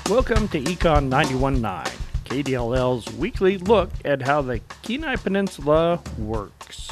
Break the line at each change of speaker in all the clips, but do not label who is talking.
Welcome to Econ 91.9, KDLL's weekly look at how the Kenai Peninsula works.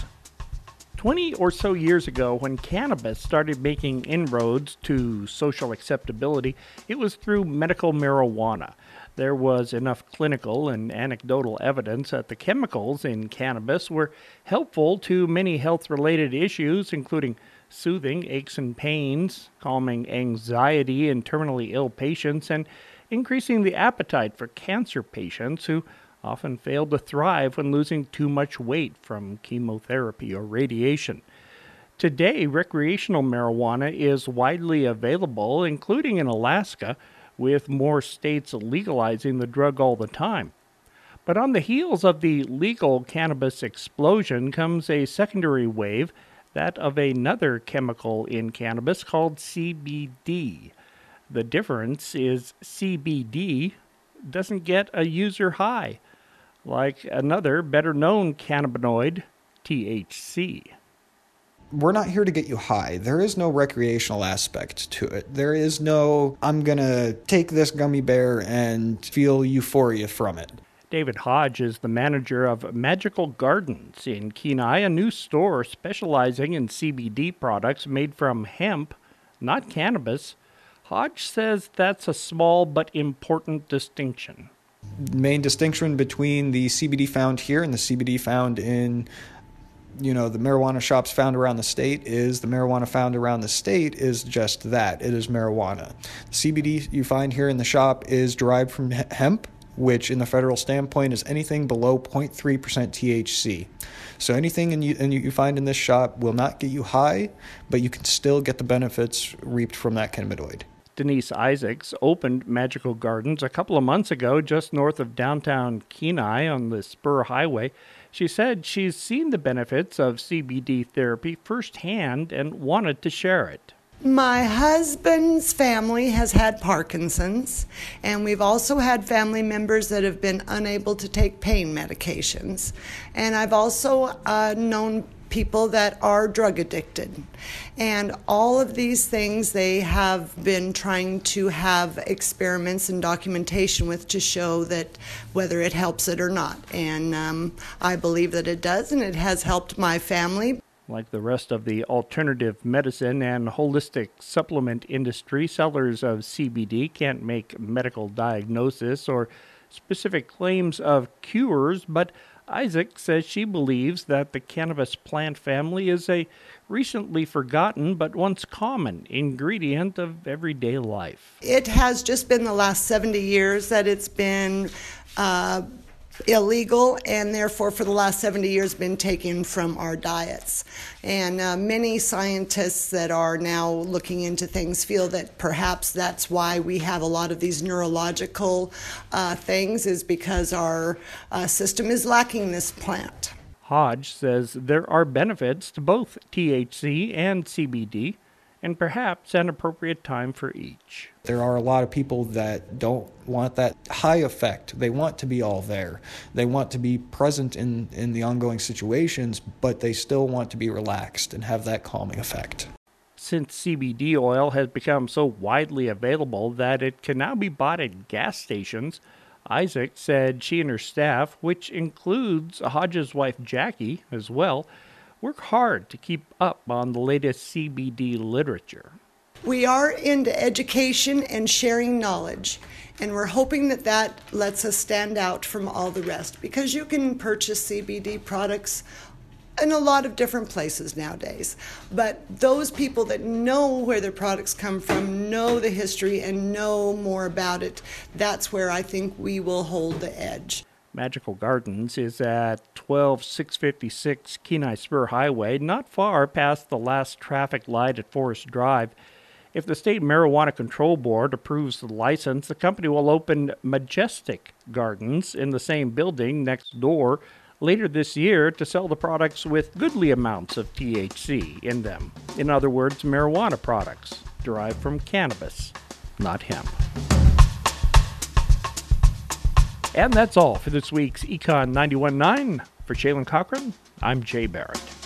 20 or so years ago, when cannabis started making inroads to social acceptability, it was through medical marijuana. There was enough clinical and anecdotal evidence that the chemicals in cannabis were helpful to many health-related issues, including soothing aches and pains, calming anxiety in terminally ill patients, and increasing the appetite for cancer patients who often fail to thrive when losing too much weight from chemotherapy or radiation. Today, recreational marijuana is widely available, including in Alaska, with more states legalizing the drug all the time. But on the heels of the legal cannabis explosion comes a secondary wave, that of another chemical in cannabis called CBD. The difference is CBD doesn't get a user high, like another better-known cannabinoid, THC.
We're not here to get you high. There is no recreational aspect to it. There is no, I'm going to take this gummy bear and feel euphoria from it.
David Hodge is the manager of Magical Gardens in Kenai, a new store specializing in CBD products made from hemp, not cannabis. Hodge says that's a small but important distinction.
The main distinction between the CBD found here and the CBD found in the marijuana shops found around the state is the marijuana found around the state is just that. It is marijuana. The CBD you find here in the shop is derived from hemp, which in the federal standpoint is anything below 0.3% THC. So anything you find in this shop will not get you high, but you can still get the benefits reaped from that cannabinoid.
Denise Isaacs opened Magical Gardens a couple of months ago just north of downtown Kenai on the Spur Highway. She said she's seen the benefits of CBD therapy firsthand and wanted to share it.
My husband's family has had Parkinson's, and we've also had family members that have been unable to take pain medications. And I've also known people that are drug addicted. And all of these things they have been trying to have experiments and documentation with to show that whether it helps it or not. And I believe that it does, and it has helped my family.
Like the rest of the alternative medicine and holistic supplement industry, sellers of CBD can't make medical diagnosis or specific claims of cures, but Isaac says she believes that the cannabis plant family is a recently forgotten but once common ingredient of everyday life.
It has just been the last 70 years that it's been illegal, and therefore for the last 70 years been taken from our diets. And many scientists that are now looking into things feel that perhaps that's why we have a lot of these neurological things, is because our system is lacking this plant.
Hodge says there are benefits to both THC and CBD, and perhaps an appropriate time for each.
There are a lot of people that don't want that high effect. They want to be all there. They want to be present in the ongoing situations, but they still want to be relaxed and have that calming effect.
Since CBD oil has become so widely available that it can now be bought at gas stations, Isaac said she and her staff, which includes Hodge's wife Jackie as well, work hard to keep up on the latest CBD literature.
We are into education and sharing knowledge, and we're hoping that that lets us stand out from all the rest, because you can purchase CBD products in a lot of different places nowadays. But those people that know where their products come from, know the history, and know more about it, that's where I think we will hold the edge.
Magical Gardens is at 12656 Kenai Spur Highway, not far past the last traffic light at Forest Drive. If the State Marijuana Control Board approves the license, the company will open Majestic Gardens in the same building next door later this year to sell the products with goodly amounts of THC in them. In other words, marijuana products derived from cannabis, not hemp. And that's all for this week's Econ 91.9. For Shaylin Cochran, I'm Jay Barrett.